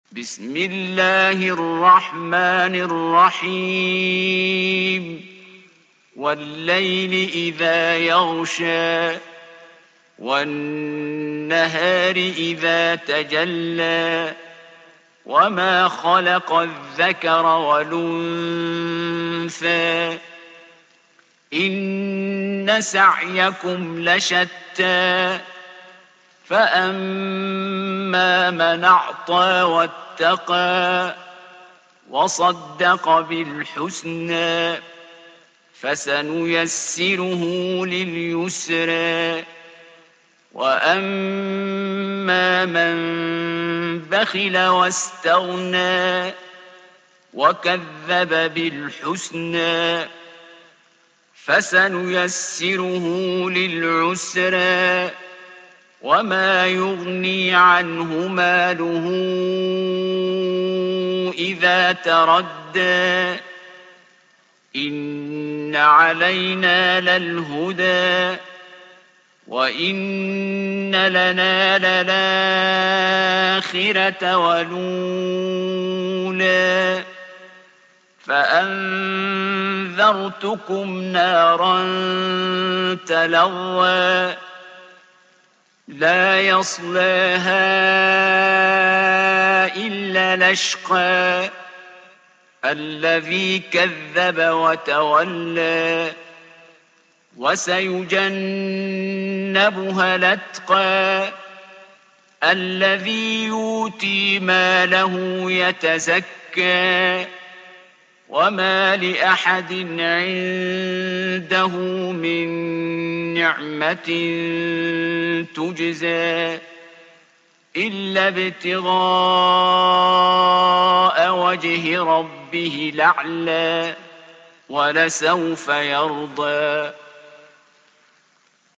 بسم الله الرحمن الرحيم والليل إذا يغشى والنهار إذا تجلى وما خلق الذكر والأنثى إن سعيكم لشتى فأما من أعطى واتقى وصدق بالحسنى فسنيسره لليسرى وأما من بخل واستغنى وكذب بالحسنى فسنيسره للعسرى وما يغني عنه ماله إذا تردى إن علينا للهدى وإن لنا للآخرة والأولى فأنذرتكم نارا تلظى لا يصلاها إلا الأشقى الذي كذب وتولى وسيجنبها الأتقى الذي يؤتي ماله يتزكى وما لأحد عنده من نعمة تجزى إلا ابتغاء وجه ربه الأعلى ولسوف يرضى.